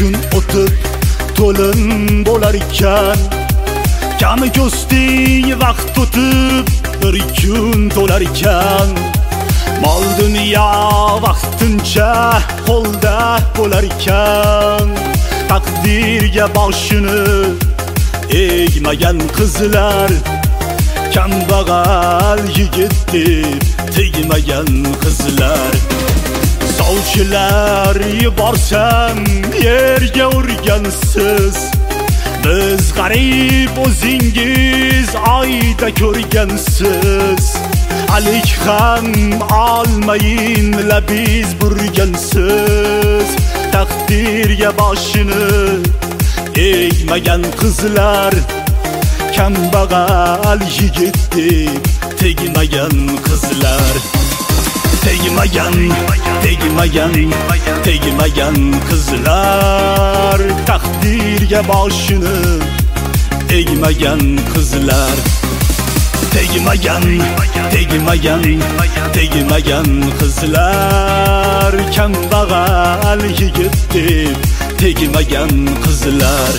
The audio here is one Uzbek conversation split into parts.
kun o'tib to'lin bo'lar ekan, kami ko'sting vaqt o'tib bir kun to'lar ekan. Mol dunyo vaqtincha qo'lda bo'lar ekan, taqdirga boshini egmagan qizlar, kambag'al yigit deb tegmagan qizlar. Sovchilar yuborsam yerga urgansiz, biz g'arib o'zingiz oyda ko'rgansiz. Alik ham olmayin labiz burgansiz, taqdirga boshini egmagan qizlar, kambag'al yigit deb tegmagan qizlar. Tegmagan qizlar, taqdirga boshini egmagan qizlar. Tegmagan qizlar, kambag'al yigit deb tegmagan qizlar.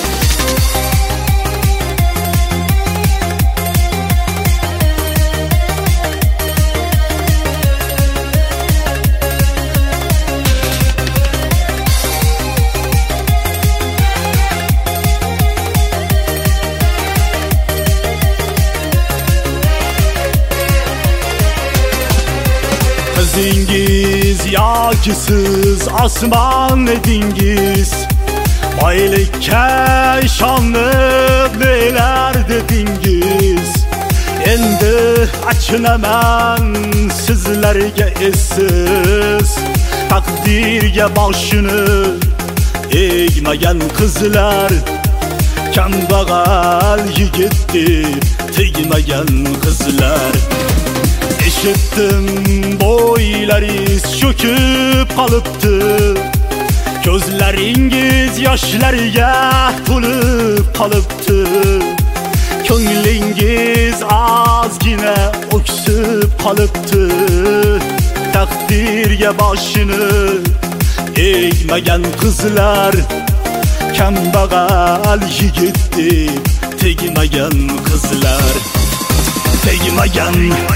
Qizingiz yoki siz osmon edingiz, boylikka ishonib nelar dedingiz. Endi achinaman sizlarga essiz, taqdirga boshini egmagan qizlar, kambag'al yigit deb tegmagan qizlar. Eshitdim bo'ylaringiz cho'kib qolibdi, ko'zlaringiz yoshlarga to'lib qolibdi. Ko'nglingiz ozgina o'ksib qolibdi, taqdirga boshini egmagan qizlar, kambag'al yigit deb tegmagan qizlar. Tegmagan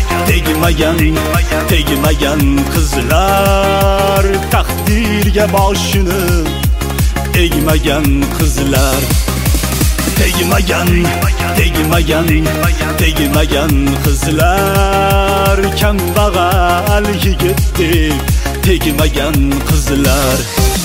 qizlar, taqdirga boshini egmagan qizlar. Tegmagan qizlar, kambag'al yigit deb tegmagan qizlar.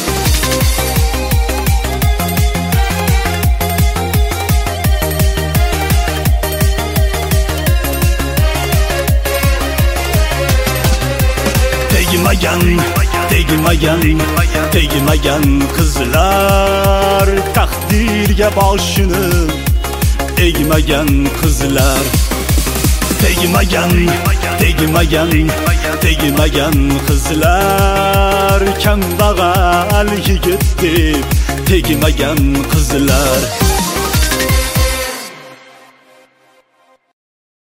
Tegmagan qizlar, taqdirga boshini egmagan qizlar. Tegmagan qizlar, kambag'al yigit deb tegmagan qizlar.